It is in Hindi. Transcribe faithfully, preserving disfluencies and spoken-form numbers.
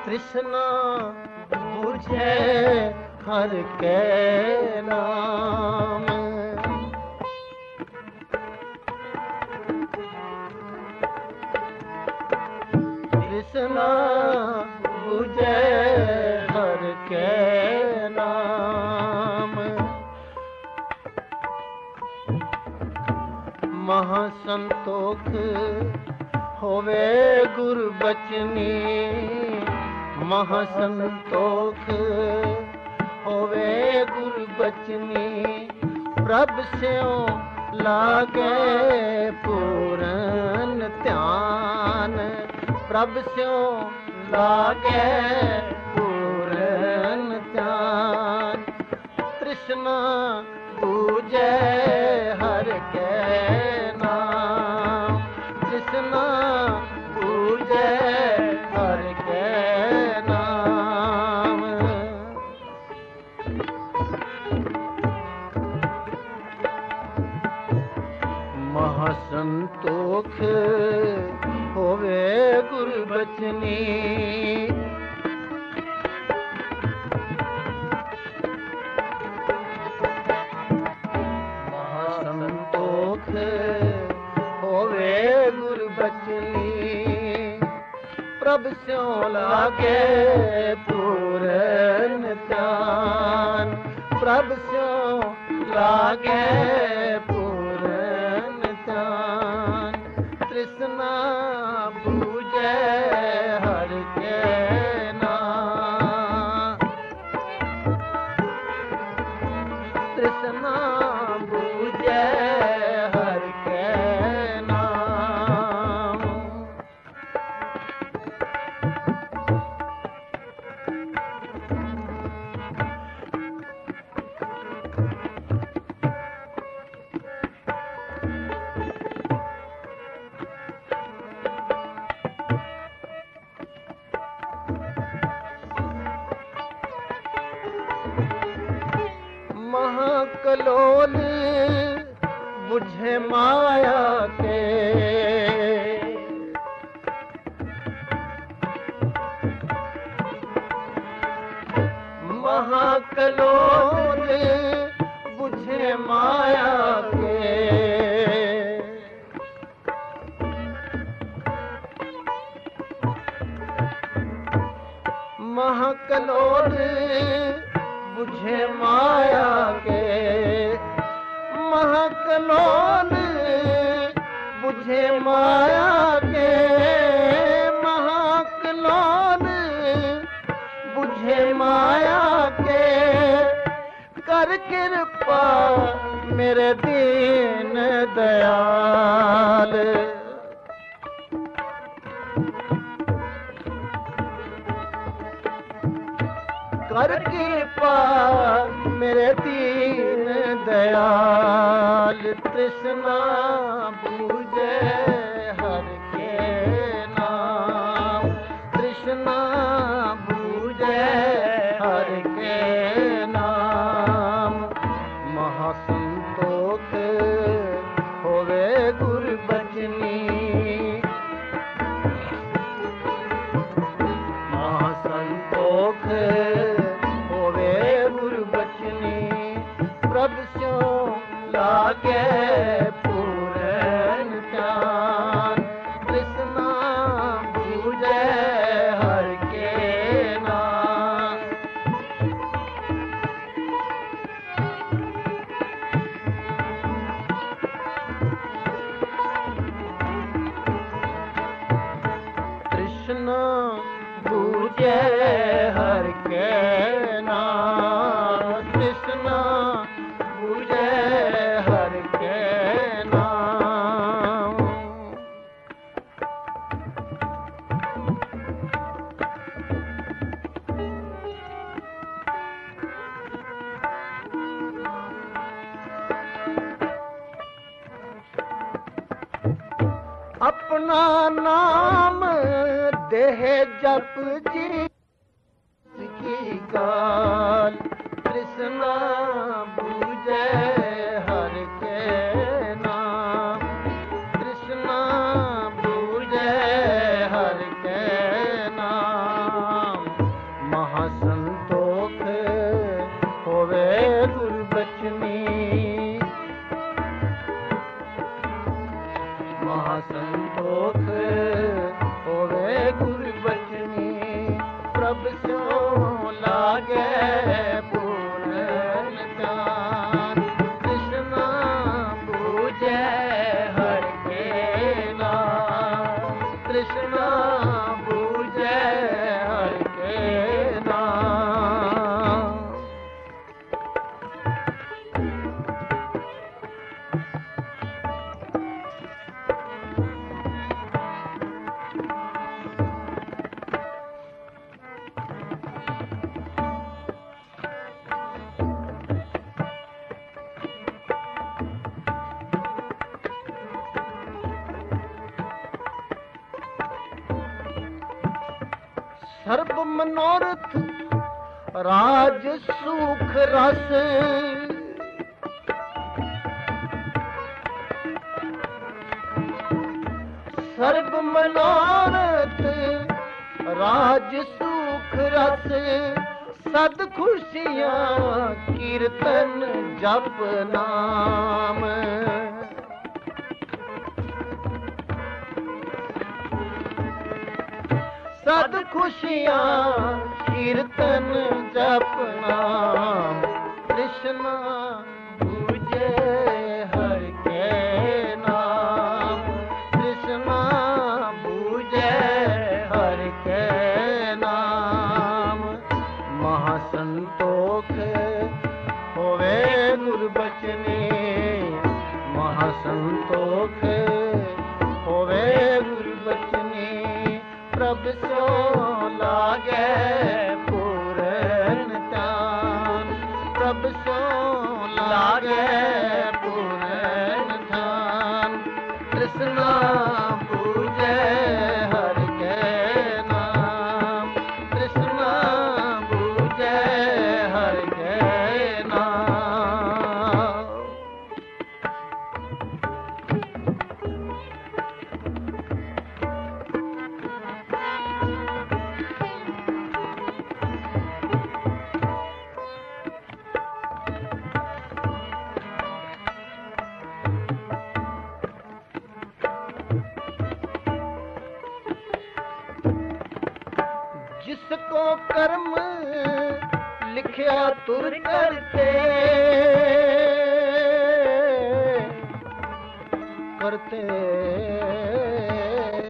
तृष्णा बुझे हर के नाम। तृष्णा बुझे हर के नाम। महासंतोख होवे गुरु बचनी। महासंतोख होवे गुरु बचनी। प्रभ स्यों लागे पूरन ध्यान। प्रभ स्यों लागे पूरन ध्यान। तृष्णा पूजे हर के नाम। तृष्णा पूजे हर के नाम। महासंतोख होवे गुरु बचनी। महासंतोख होवे गुरु बचनी। प्रभ स्यों लागे पूरन ध्यान। प्रभ स्यों लागे पूरन ध्यान। तृष्णा बूझे हर के नाम। तृष्णा बूझे हर के नाम। महाकलोल बुझे माया के। महाकलोल बुझे माया के। महाकलोल बुझे माया के। महाकलोल बुझे माया के। महाकलोल बुझे माया के। कर कृपा मेरे दीन दयाल। कर कृपा मेरे दीन दयाल। तृष्णा बूझे हर के नाम। तृष्णा बूझे हर के नाम। महासंतोख होवे गुरु बचनी। महासंतोख प्रभ स्यों लागे पूरन ध्यान। तृष्णा बूझे हर के नाम। तृष्णा बूझे हर के नाम। तृष्णा बूझे हर के नाम। अपना नाम देह जप जी की गाल। तृष्णा बूझे हर के नाम। तृष्णा बूझे हर के नाम। महासंतोख होवे गुरु बचनी प्रभ सो लागे पूरन जान कृष्णा पूजे हर के नाम कृष्णा पूजे हर के नाम सर्ब मनोरथ राज सुख रस सर्ब मनोरथ राज सुख रस सद खुशियां कीर्तन जप नाम सद खुशियां कीर्तन जप नाम कृष्णा पूजे हर के नाम कृष्णा पूजे हर के नाम महासंतोख होवे गुरु बचनी महासंतोख होवे गुरु बचनी प्रभ सो लागे पूरन जान प्रभ सो लागे पूरन जान कृष्णा पूजे हर के नाम कृष्णा पूजे हर के नाम जिसको कर्म लिखया तुर करते करते